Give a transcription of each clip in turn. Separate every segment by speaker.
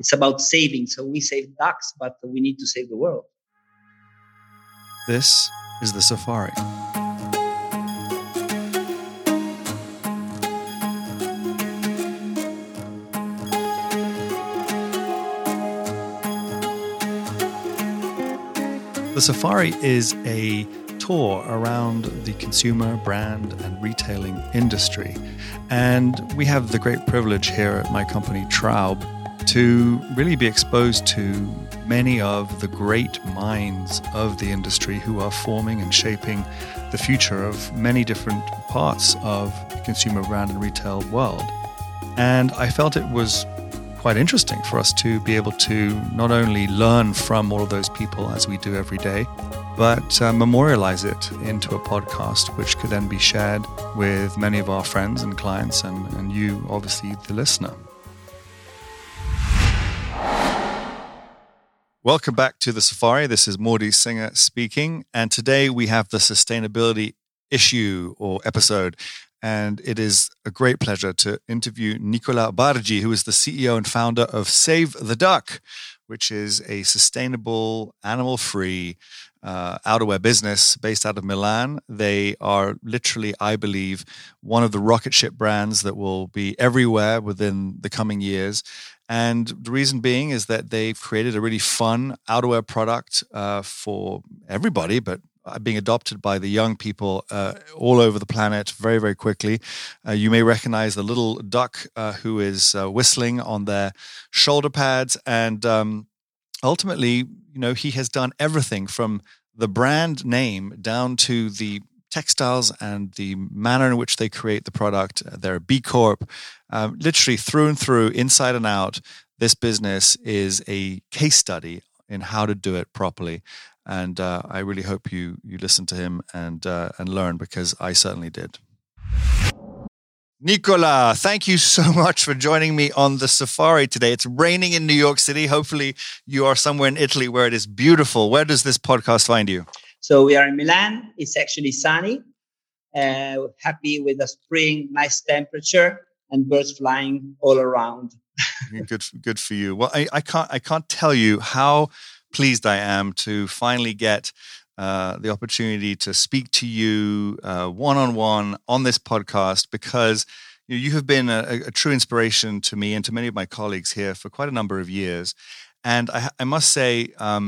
Speaker 1: it's about saving. So we save ducks, but we need to save the world.
Speaker 2: This is the Safari. The Safari is a tour around the consumer, brand, and retailing industry. And we have the great privilege here at my company, Traub, to really be exposed to many of the great minds of the industry who are forming and shaping the future of many different parts of the consumer, brand, and retail world. And I felt it was quite interesting for us to be able to not only learn from all of those people as we do every day, but memorialize it into a podcast, which could then be shared with many of our friends and clients and you, obviously, the listener. Welcome back to the Safari. This is Mordy Singer speaking. And today we have the sustainability issue or episode. And it is a great pleasure to interview Nicola Bargi, who is the CEO and founder of Save the Duck, which is a sustainable, animal-free outerwear business based out of Milan. They are literally, I believe, one of the rocket ship brands that will be everywhere within the coming years. And the reason being is that they've created a really fun outerwear product for everybody, but being adopted by the young people all over the planet very, very quickly. You may recognize the little duck who is whistling on their shoulder pads. And ultimately, he has done everything from the brand name down to the textiles and the manner in which they create the product. They're a B Corp. Literally through and through, inside and out, this business is a case study in how to do it properly. And I really hope you listen to him and learn, because I certainly did. Nicola, thank you so much for joining me on the Safari today. It's raining in New York City. Hopefully you are somewhere in Italy where it is beautiful. Where does this podcast find you?
Speaker 1: So we are in Milan. It's actually sunny. Happy with the spring, nice temperature, and birds flying all around.
Speaker 2: Good for you. Well, I can't tell you how pleased I am to finally get the opportunity to speak to you one-on-one on this podcast, because you have been a true inspiration to me and to many of my colleagues here for quite a number of years. And I must say,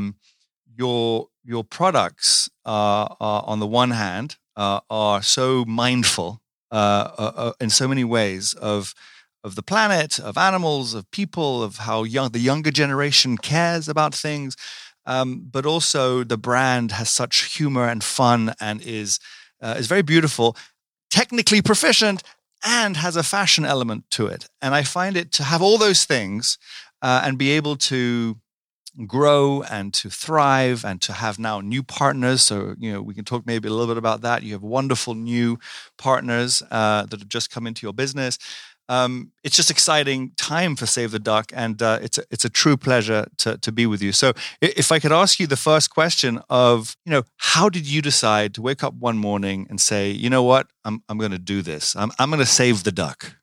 Speaker 2: your products are on the one hand are so mindful in so many ways of the planet, of animals, of people, of how the younger generation cares about things. But also the brand has such humor and fun and is very beautiful, technically proficient, and has a fashion element to it. And I find it to have all those things and be able to grow and to thrive and to have now new partners. So, we can talk maybe a little bit about that. You have wonderful new partners that have just come into your business. It's just exciting time for Save the Duck, and it's a true pleasure to be with you. So if I could ask you the first question of, how did you decide to wake up one morning and say, you know what, I'm going to do this. I'm going to save the duck.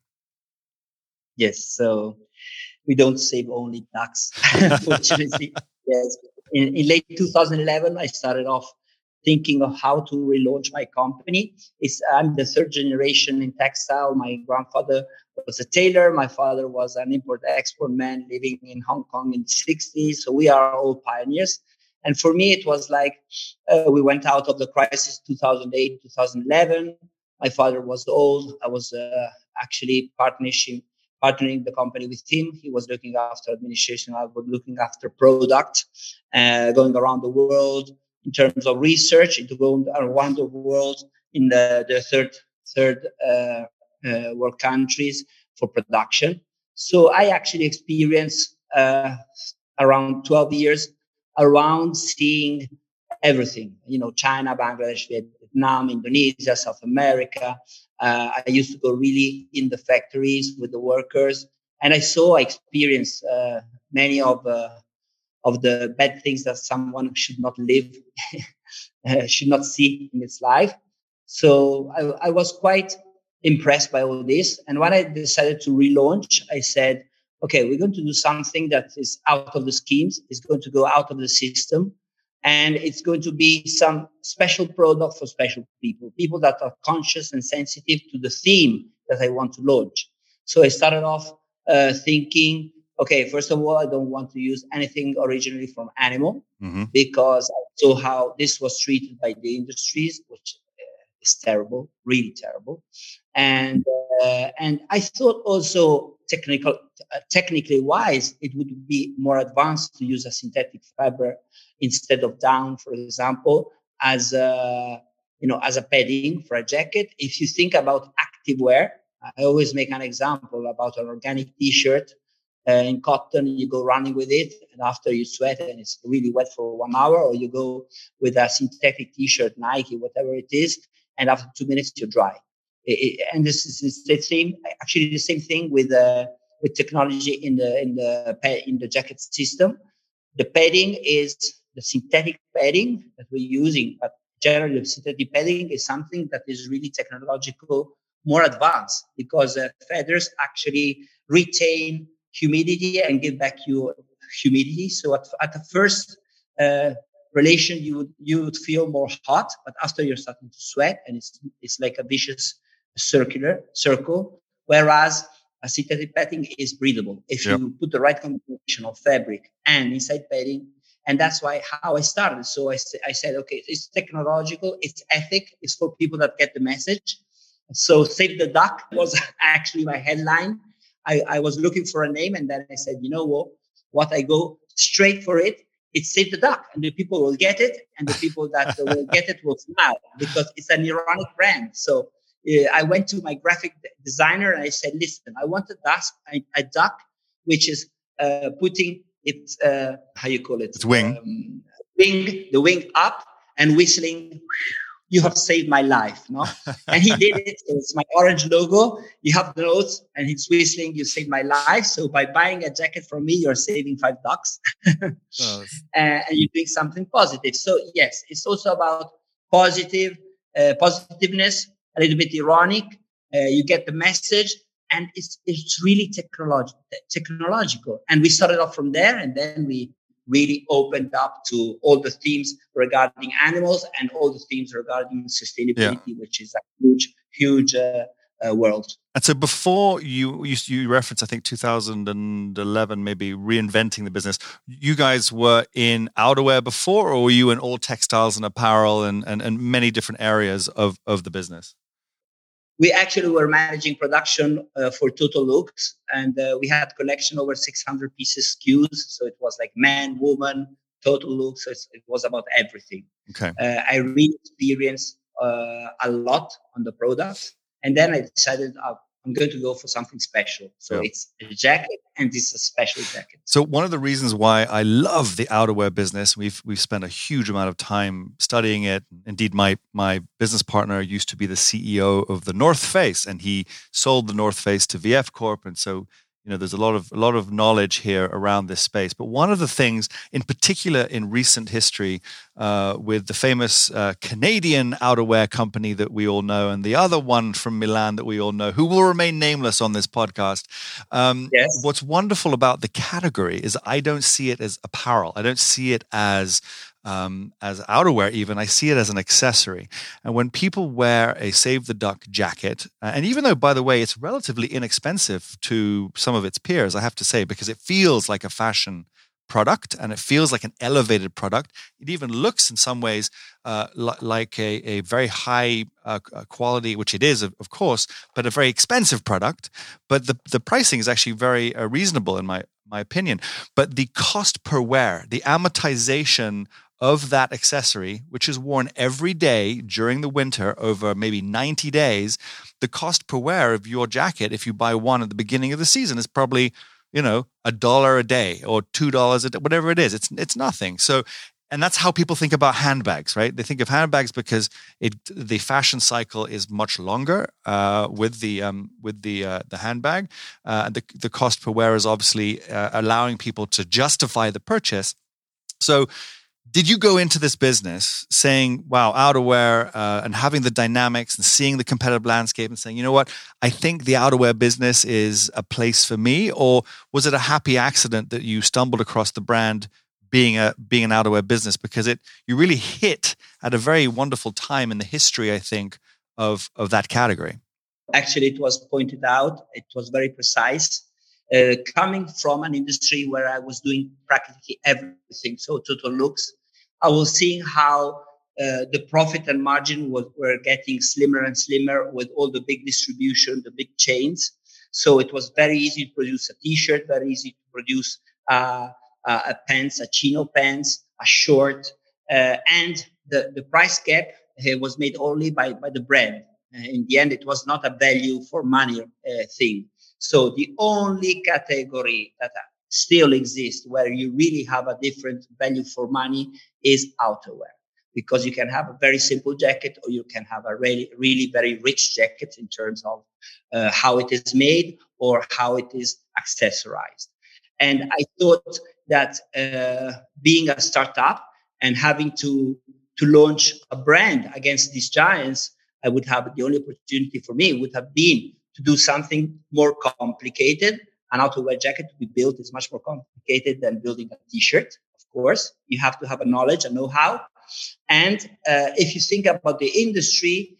Speaker 1: Yes. So we don't save only ducks, unfortunately. Yes. In late 2011, I started off thinking of how to relaunch my company. I'm the third generation in textile. My grandfather was a tailor. My father was an import-export man living in Hong Kong in the 60s. So we are all pioneers. And for me, it was like we went out of the crisis 2008, 2011. My father was old. I was actually partnering the company with him. He was looking after administration. I was looking after product, going around the world in terms of research, into going around the world in the third world countries for production. So I actually experienced around 12 years around seeing everything, China, Bangladesh, Vietnam, Indonesia, South America. I used to go really in the factories with the workers, and I experienced many of the bad things that someone should not live, should not see in its life. So I was quite impressed by all this. And when I decided to relaunch, I said, okay, we're going to do something that is out of the schemes, it's going to go out of the system, and it's going to be some special product for special people that are conscious and sensitive to the theme that I want to launch. So I started off thinking, okay, first of all, I don't want to use anything originally from animal, because I saw how this was treated by the industries, which is terrible, really terrible. And I thought also technically wise, it would be more advanced to use a synthetic fiber instead of down, for example, as a padding for a jacket. If you think about activewear, I always make an example about an organic T-shirt in cotton. You go running with it, and after you sweat and it's really wet for 1 hour, or you go with a synthetic T-shirt, Nike, whatever it is, and after 2 minutes you're dry. And this is the same thing with technology in the jacket system. The padding is the synthetic padding that we're using, but generally the synthetic padding is something that is really technological, more advanced, because feathers actually retain humidity and give back you humidity. So at the first relation, you would feel more hot, but after you're starting to sweat, and it's like a vicious circle. Whereas a synthetic padding is breathable if you put the right combination of fabric and inside padding. And that's how I started. So I said, okay, it's technological, it's ethic, it's for people that get the message. So Save the Duck was actually my headline. I was looking for a name, and then I said, you know what, I go straight for it. It's Save the Duck, and the people will get it, and the people that will get it will smile, because it's an ironic brand. So I went to my graphic designer and I said, listen, I want a duck which is putting its, how you call it?
Speaker 2: Its wing.
Speaker 1: The wing up and whistling, you have saved my life, no? And he did it. So it's my orange logo. You have the notes, and he's whistling, you saved my life. So by buying a jacket from me, you're saving $5. And you're doing something positive. So yes, it's also about positiveness, a little bit ironic. You get the message, and it's really technological. And we started off from there, and then we really opened up to all the themes regarding animals and all the themes regarding sustainability, which is a huge world.
Speaker 2: And so before you referenced, I think 2011, maybe reinventing the business, you guys were in outerwear before, or were you in all textiles and apparel and many different areas of the business?
Speaker 1: We actually were managing production for Total Looks, and we had collection over 600 pieces SKUs. So it was like man, woman, Total Looks. So it was about everything. Okay. I really experienced a lot on the products, and then I decided I'm going to go for something special. So it's a jacket, and it's a special jacket.
Speaker 2: So one of the reasons why I love the outerwear business, we've spent a huge amount of time studying it. Indeed, my business partner used to be the CEO of the North Face, and he sold the North Face to VF Corp. And so, there's a lot of knowledge here around this space. But one of the things, in particular in recent history, with the famous Canadian outerwear company that we all know, and the other one from Milan that we all know, who will remain nameless on this podcast. What's wonderful about the category is I don't see it as apparel. I don't see it as outerwear even. I see it as an accessory. And when people wear a Save the Duck jacket, and even though, by the way, it's relatively inexpensive to some of its peers, I have to say, because it feels like a fashion product and it feels like an elevated product. It even looks in some ways like a very high quality, which it is, of course, but a very expensive product. But the pricing is actually very reasonable in my opinion. But the cost per wear, the amortization of that accessory, which is worn every day during the winter over maybe 90 days, the cost per wear of your jacket, if you buy one at the beginning of the season, is probably, $1 a day or $2 a day, whatever it is. It's nothing. So, and that's how people think about handbags, right? They think of handbags because the fashion cycle is much longer with the handbag. The cost per wear is obviously allowing people to justify the purchase. So, Did you go into this business saying, wow, outerwear, and having the dynamics and seeing the competitive landscape and saying, you know what, I think the outerwear business is a place for me? Or was it a happy accident that you stumbled across the brand being an outerwear business? Because you really hit at a very wonderful time in the history, I think, of that category.
Speaker 1: Actually, it was pointed out. It was very precise. Coming from an industry where I was doing practically everything, so total looks, I was seeing how the profit and margin were getting slimmer and slimmer with all the big distribution, the big chains. So it was very easy to produce a T-shirt, very easy to produce a pants, a chino pants, a short, and the price gap was made only by the brand. In the end, it was not a value for money thing. So the only category that still exists where you really have a different value for money is outerwear, because you can have a very simple jacket or you can have a really, really very rich jacket in terms of how it is made or how it is accessorized. And I thought that being a startup and having to launch a brand against these giants, I would have the only opportunity for me would have been to do something more complicated. An outerwear jacket to be built is much more complicated than building a T-shirt. Of course, you have to have a knowledge, a know-how. And if you think about the industry,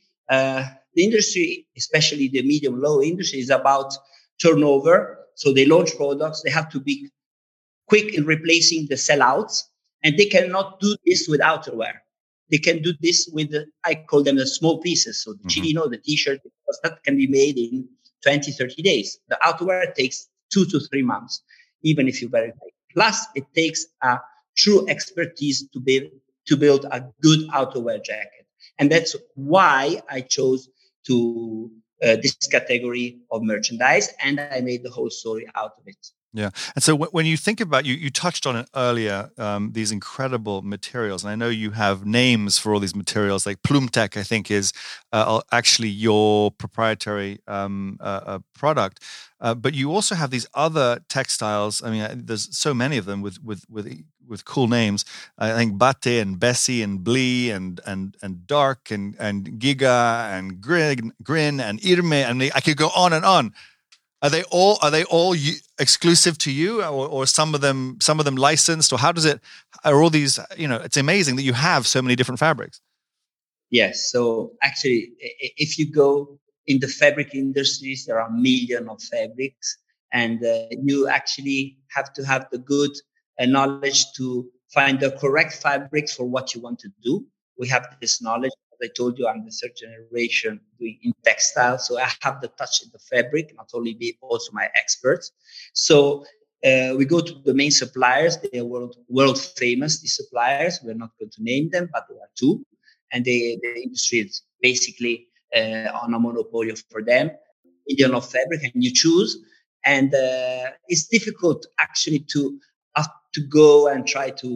Speaker 1: especially the medium-low industry, is about turnover. So they launch products. They have to be quick in replacing the sellouts. And they cannot do this with outerwear. They can do this with, I call them the small pieces. So the chino, the T-shirt, because that can be made in 20, 30 days. The outerwear takes 2 to 3 months, even if you verify. Plus, it takes a true expertise to build a good outerwear jacket. And that's why I chose to this category of merchandise, and I made the whole story out of it.
Speaker 2: Yeah. And so when you think about, you touched on it earlier, these incredible materials. And I know you have names for all these materials, like Plumtech, I think, is actually your proprietary product. But you also have these other textiles. I mean, there's so many of them with cool names. I think Batte and Bessie and Blee and Dark and Giga and Grin and Irme, and I could go on and on. Are they all exclusive to you, or some of them licensed, or how does it? Are all these? It's amazing that you have so many different fabrics.
Speaker 1: Yes. So actually, if you go in the fabric industries, there are millions of fabrics, and you actually have to have the good knowledge to find the correct fabrics for what you want to do. We have this knowledge. I told you I'm the third generation doing in textile, so I have the touch in the fabric, not only me, also my experts. So we go to the main suppliers. They are world famous, these suppliers. We're not going to name them, but there are two. And the industry is basically on a monopoly for them. Million of fabric, and you choose. And it's difficult actually to go and try to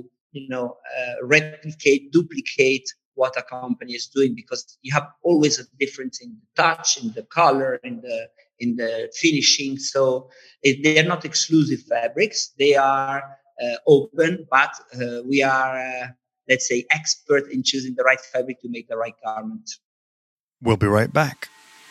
Speaker 1: duplicate what a company is doing, because you have always a difference in the touch, in the color, in the finishing. So they're not exclusive fabrics. They are open, but we are, let's say, expert in choosing the right fabric to make the right garment.
Speaker 2: We'll be right back.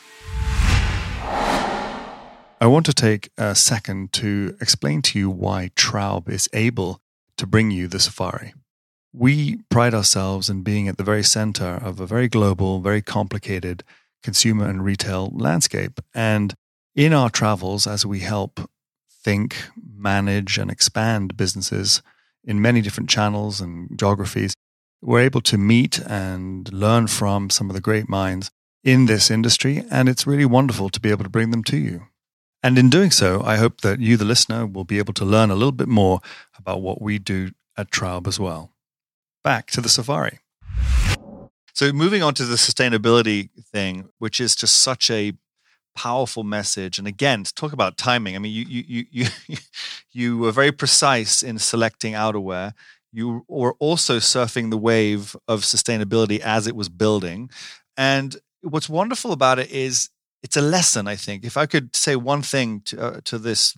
Speaker 2: I want to take a second to explain to you why Traub is able to bring you the safari. We pride ourselves in being at the very center of a very global, very complicated consumer and retail landscape. And in our travels, as we help think, manage, and expand businesses in many different channels and geographies, we're able to meet and learn from some of the great minds in this industry. And it's really wonderful to be able to bring them to you. And in doing so, I hope that you, the listener, will be able to learn a little bit more about what we do at Traub as well. Back to the safari. So moving on to the sustainability thing, which is just such a powerful message. And again, to talk about timing, I mean, you were very precise in selecting outerwear. You were also surfing the wave of sustainability as it was building. And what's wonderful about it is it's a lesson, I think. If I could say one thing to this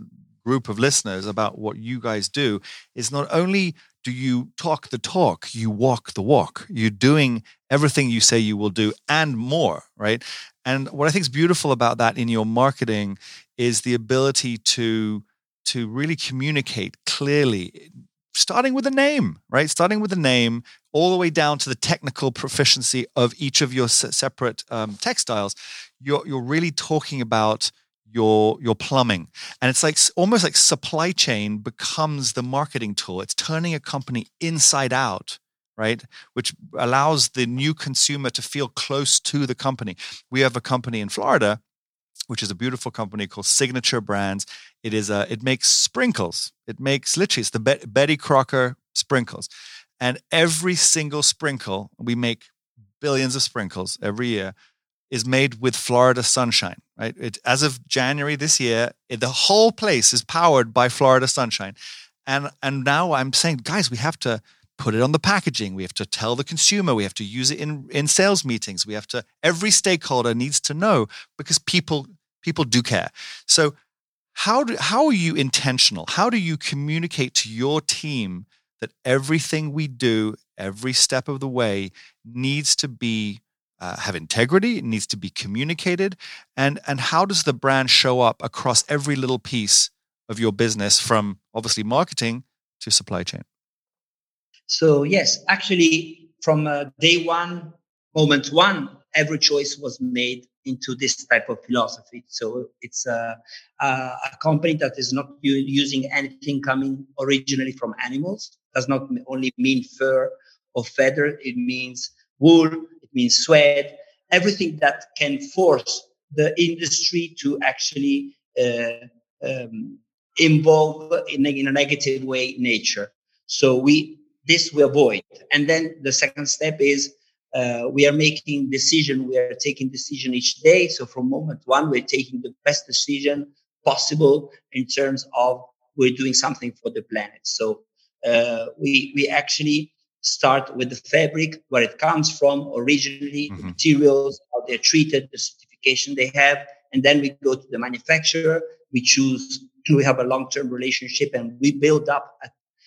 Speaker 2: group of listeners about what you guys do is not only do you talk the talk, you walk the walk. You're doing everything you say you will do and more, right? And what I think is beautiful about that in your marketing is the ability to really communicate clearly, starting with a name, right? Starting with a name all the way down to the technical proficiency of each of your separate textiles. You're really talking about your plumbing. And it's like almost like supply chain becomes the marketing tool. It's turning a company inside out, right? Which allows the new consumer to feel close to the company. We have a company in Florida, which is a beautiful company called Signature Brands. It makes sprinkles. It makes literally, it's the Betty Crocker sprinkles. And every single sprinkle, we make billions of sprinkles every year, is made with Florida sunshine, right? As of January this year, the whole place is powered by Florida sunshine. And now I'm saying, guys, we have to put it on the packaging. We have to tell the consumer. We have to use it in sales meetings. Every stakeholder needs to know because people do care. So how are you intentional? How do you communicate to your team that everything we do, every step of the way needs to be have integrity, it needs to be communicated, and how does the brand show up across every little piece of your business, from obviously marketing to supply chain?
Speaker 1: So yes, actually, from day one, moment one, every choice was made into this type of philosophy. So it's a company that is not using anything coming originally from animals. Does not only mean fur or feather. It means wool. It means sweat. Everything that can force the industry to actually involve in a negative way nature. So we avoid. And then the second step is we are making decision. We are taking decision each day. So from moment one, we're taking the best decision possible in terms of we're doing something for the planet. So we actually start with the fabric, where it comes from originally, the materials, how they're treated, the certification they have. And then we go to the manufacturer. We have a long-term relationship, and we build up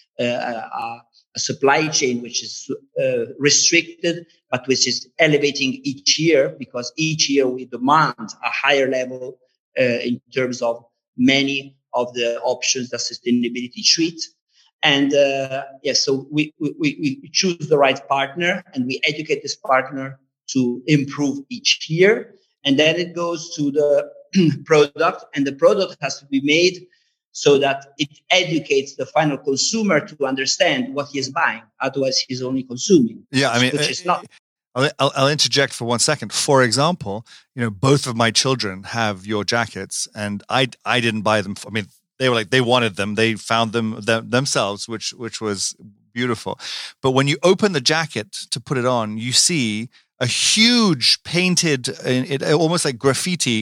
Speaker 1: a supply chain which is restricted, but which is elevating each year, because each year we demand a higher level in terms of many of the options that sustainability treats. And so we choose the right partner, and we educate this partner to improve each year. And then it goes to the product, and the product has to be made so that it educates the final consumer to understand what he is buying. Otherwise, he's only consuming.
Speaker 2: Yeah, I mean,
Speaker 1: which is not.
Speaker 2: I'll interject for 1 second. For example, both of my children have your jackets, and I didn't buy them. I mean, they wanted them. They found them themselves, which was beautiful. But when you open the jacket to put it on, you see a huge painted, almost like graffiti,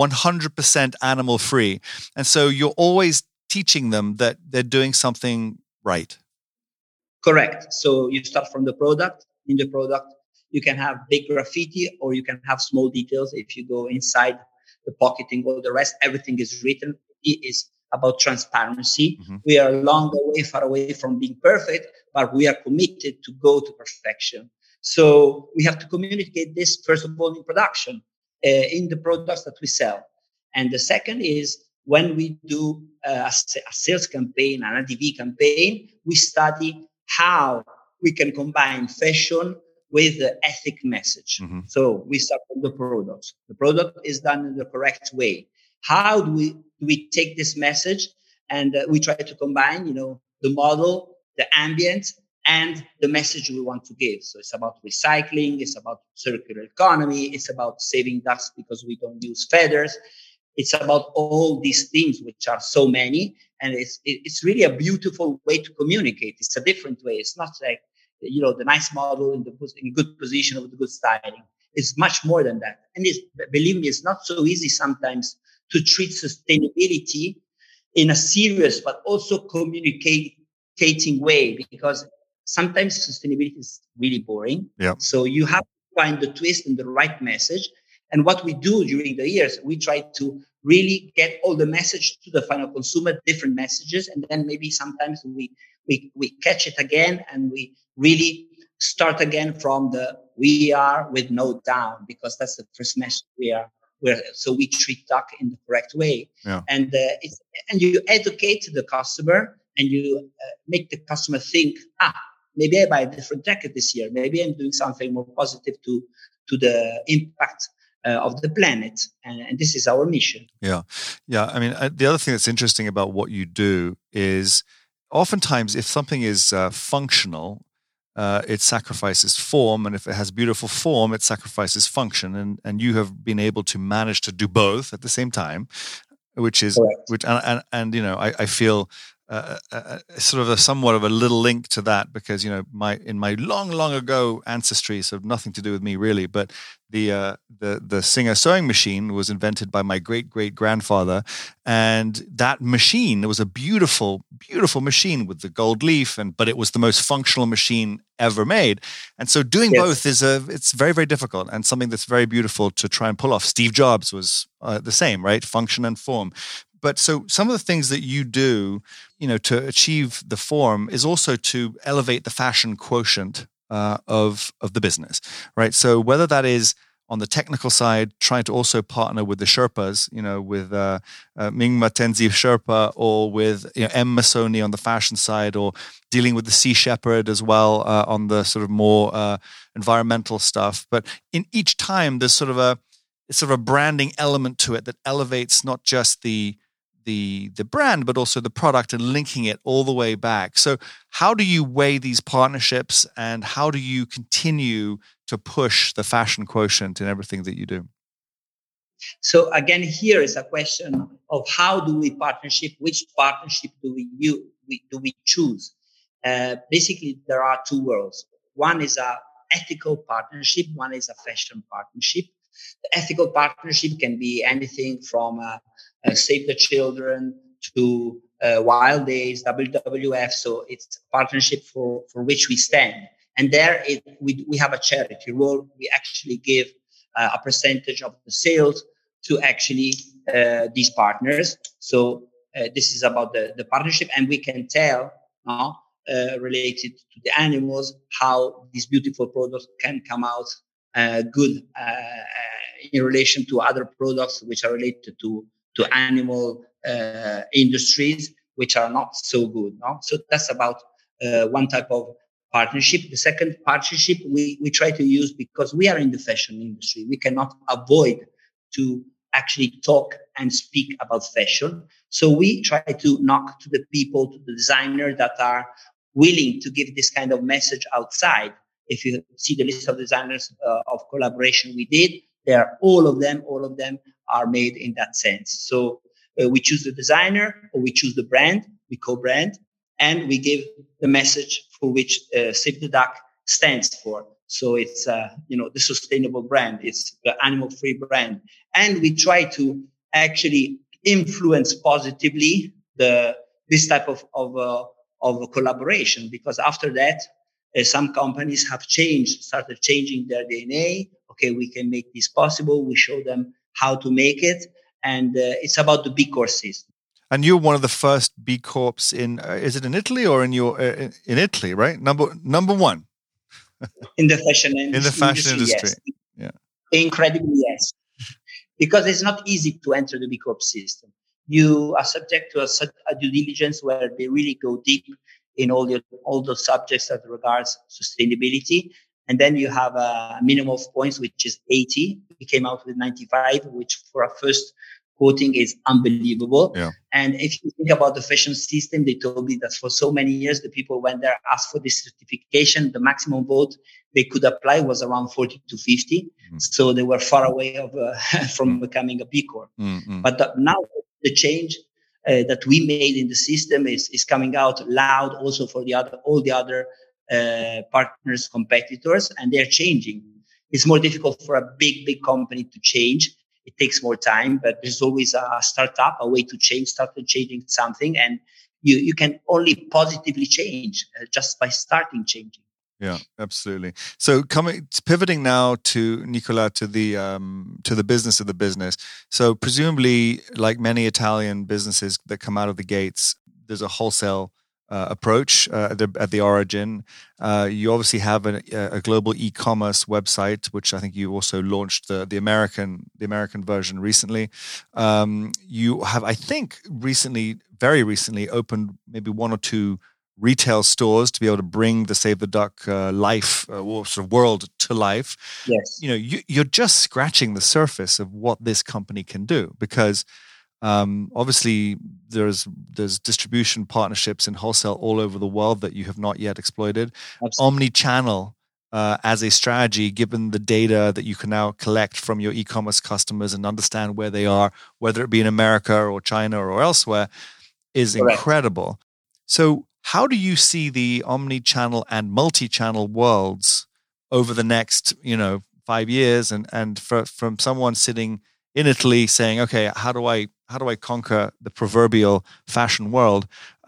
Speaker 2: 100% animal free. And so you're always teaching them that they're doing something right.
Speaker 1: Correct. So you start from the product. In the product, you can have big graffiti, or you can have small details. If you go inside the pocketing, all the rest, everything is written. It is about transparency. Mm-hmm. We are far away from being perfect, but we are committed to go to perfection. So we have to communicate this, first of all, in production, in the products that we sell. And the second is when we do a sales campaign, an ADV campaign, we study how we can combine fashion with the ethic message. Mm-hmm. So we start from the products. The product is done in the correct way. How do we take this message, and we try to combine, the model, the ambient, and the message we want to give. So it's about recycling. It's about circular economy. It's about saving dust because we don't use feathers. It's about all these things, which are so many. And it's really a beautiful way to communicate. It's a different way. It's not like, the nice model in good position with the good styling. It's much more than that. And believe me, it's not so easy sometimes to treat sustainability in a serious but also communicating way, because sometimes sustainability is really boring.
Speaker 2: Yeah.
Speaker 1: So you have to find the twist and the right message. And what we do during the years, we try to really get all the message to the final consumer, different messages. And then maybe sometimes we catch it again and we really start again from the we are with no down, because that's the first message so we treat duck in the correct way.
Speaker 2: Yeah.
Speaker 1: And and you educate the customer and you make the customer think, maybe I buy a different jacket this year. Maybe I'm doing something more positive to the impact of the planet. And this is our mission.
Speaker 2: Yeah. Yeah. I mean, the other thing that's interesting about what you do is oftentimes if something is functional, it sacrifices form. And if it has beautiful form, it sacrifices function. And you have been able to manage to do both at the same time, which is,
Speaker 1: correct.
Speaker 2: I feel sort of somewhat of a little link to that, because in my long ago ancestry, so nothing to do with me really, but the Singer sewing machine was invented by my great grandfather, and that machine was a beautiful machine with the gold leaf, but it was the most functional machine ever made. And so doing both it's very, very difficult, and something that's very beautiful to try and pull off. Steve Jobs was the same, right? Function and form. But so some of the things that you do, to achieve the form is also to elevate the fashion quotient of the business, right? So whether that is on the technical side, trying to also partner with the Sherpas, with Mingma Tenzi Sherpa, or with M. Masoni on the fashion side, or dealing with the Sea Shepherd as well on the sort of more environmental stuff. But in each time, there's sort of a branding element to it that elevates not just the brand, but also the product, and linking it all the way back. So how do you weigh these partnerships, and how do you continue to push the fashion quotient in everything that you do?
Speaker 1: So again, here is a question of how do we partnership? Which partnership do we choose? Basically, there are two worlds. One is a ethical partnership. One is a fashion partnership. The ethical partnership can be anything from Save the Children to Wild Days, WWF. So it's a partnership for which we stand. And there we have a charity role. We actually give a percentage of the sales to actually these partners. So this is about the partnership, and we can tell related to the animals how these beautiful products can come out good in relation to other products which are related to animal industries, which are not so good. No? So that's about one type of partnership. The second partnership we try to use, because we are in the fashion industry, we cannot avoid to actually talk and speak about fashion. So we try to knock to the people, to the designers that are willing to give this kind of message outside. If you see the list of designers of collaboration we did, all of them are made in that sense. So we choose the designer, or we choose the brand, we co-brand, and we give the message for which Save the Duck stands for. So it's the sustainable brand, it's the animal-free brand, and we try to actually influence positively this type of collaboration, because after that, some companies have started changing their DNA. Okay, we can make this possible. We show them how to make it. And it's about the B Corp system.
Speaker 2: And you're one of the first B Corps is it in Italy or in Italy, right? Number one.
Speaker 1: In the fashion industry.
Speaker 2: In the fashion industry.
Speaker 1: Yes.
Speaker 2: Yeah.
Speaker 1: Incredibly, yes. Because it's not easy to enter the B Corp system. You are subject to a due diligence where they really go deep in all the subjects that regards sustainability. And then you have a minimum of points, which is 80. We came out with 95, which for a first quoting is unbelievable.
Speaker 2: Yeah.
Speaker 1: And if you think about the fashion system, they told me that for so many years, the people went there, asked for this certification. The maximum vote they could apply was around 40 to 50. Mm-hmm. So they were far away from becoming a B Corp. Mm-hmm. But now the change that we made in the system is coming out loud also for all the other partners, competitors, and they're changing. It's more difficult for a big company to change. It takes more time, but there's always a startup, a way to start changing something. And you can only positively change just by starting changing.
Speaker 2: Yeah, absolutely. So pivoting now to Nicola, to the business of the business. So presumably, like many Italian businesses that come out of the gates, there's a wholesale approach at the origin. You obviously have a global e-commerce website, which I think you also launched the American version recently. You have, I think, very recently, opened maybe one or two retail stores to be able to bring the Save the Duck life or sort of world to life.
Speaker 1: Yes.
Speaker 2: You're just scratching the surface of what this company can do, because obviously there's distribution partnerships in wholesale all over the world that you have not yet exploited. Absolutely. Omni-channel as a strategy, given the data that you can now collect from your e-commerce customers and understand where they are, whether it be in America or China or elsewhere, is Correct. Incredible. So how do you see the omni-channel and multi-channel worlds over the next, 5 years? And from someone sitting in Italy saying, okay, how do I conquer the proverbial fashion world?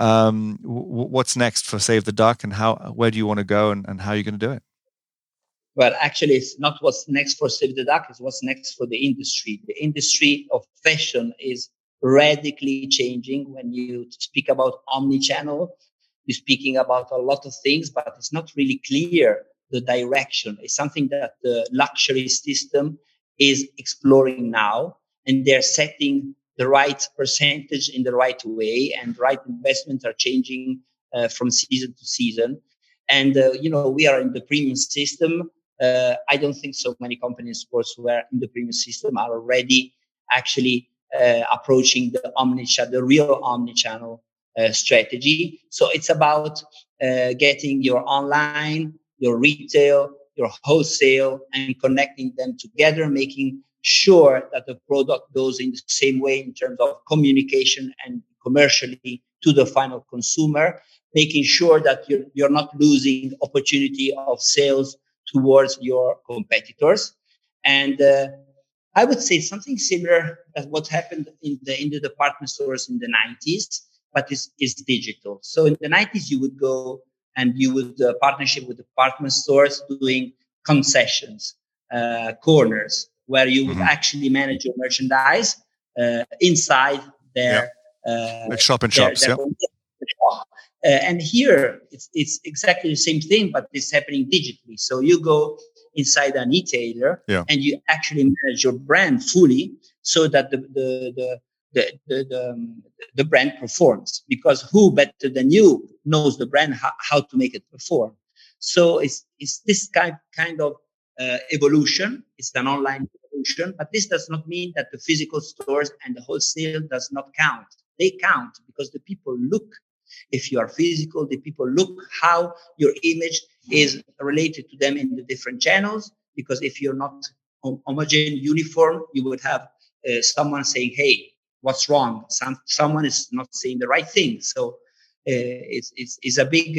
Speaker 2: What's next for Save the Duck, and where do you want to go, and how are you going to do it?
Speaker 1: Well, actually, it's not what's next for Save the Duck, it's what's next for the industry. The industry of fashion is radically changing. When you speak about omni-channel, you're speaking about a lot of things, but it's not really clear the direction. It's something that the luxury system is exploring now, and they're setting the right percentage in the right way, and right investments are changing from season to season. And, we are in the premium system. I don't think so many companies, of course, who are in the premium system are already actually approaching the real omni-channel strategy. So it's about getting your online, your retail, your wholesale, and connecting them together, making sure that the product goes in the same way in terms of communication and commercially to the final consumer, making sure that you're not losing opportunity of sales towards your competitors. And I would say something similar as what happened in the department stores in the 90s, but is digital. So in the 90s, you would go and you would partnership with department stores doing concessions, corners, where you would actually manage your merchandise inside their
Speaker 2: like shop and shops.
Speaker 1: And here it's exactly the same thing, but it's happening digitally. So you go inside an e-tailer and you actually manage your brand fully, so that the brand performs, because who better than you knows the brand, how to make it perform. So it's this kind of evolution. It's an online evolution, but this does not mean that the physical stores and the wholesale does not count. They count because the people look. If you are physical, the people look how your image is related to them in the different channels. Because if you're not homogeneous, uniform, you would have someone saying, "Hey, what's wrong?" Someone is not saying the right thing. So it's a big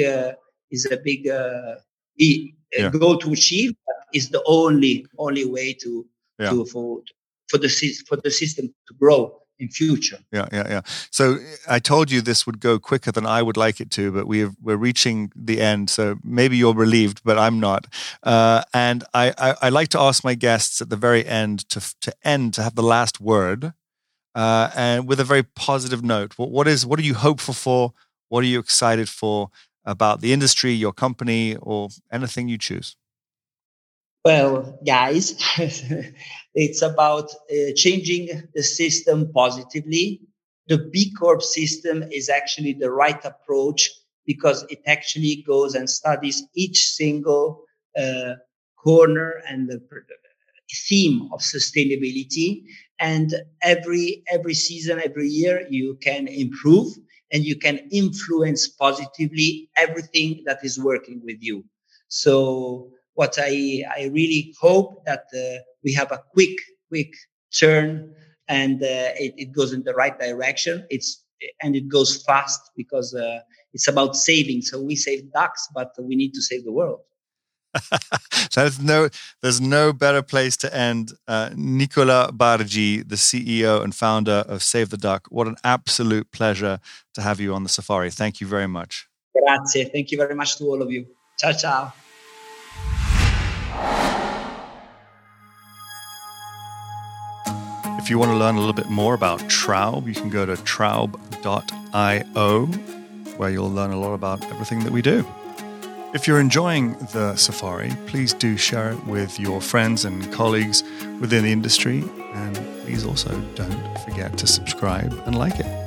Speaker 1: goal to achieve. But it's the only way for the system to grow in future.
Speaker 2: Yeah. So I told you this would go quicker than I would like it to, but we're reaching the end. So maybe you're relieved, but I'm not. And I like to ask my guests at the very end to have the last word, and with a very positive note. What are you hopeful for? What are you excited for about the industry, your company, or anything you choose?
Speaker 1: Well, guys, it's about changing the system positively. The B Corp system is actually the right approach, because it actually goes and studies each single corner and the theme of sustainability. And every season, every year, you can improve and you can influence positively everything that is working with you. So what I really hope that we have a quick turn, and it goes in the right direction. It goes fast, because it's about saving. So we save ducks, but we need to save the world.
Speaker 2: There's no better place to end. Nicola Bargi, the CEO and founder of Save the Duck. What an absolute pleasure to have you on the Safari. Thank you very much.
Speaker 1: Grazie. Thank you very much to all of you. Ciao, ciao.
Speaker 2: If you want to learn a little bit more about Traub, you can go to traub.io, where you'll learn a lot about everything that we do. If you're enjoying the safari, please do share it with your friends and colleagues within the industry. And please also don't forget to subscribe and like it.